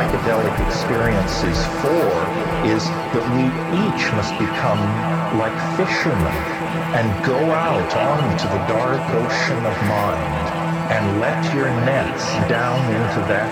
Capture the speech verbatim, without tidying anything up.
psychedelic experience is for is that we each must become like fishermen and go out onto the dark ocean of mind and let your nets down into that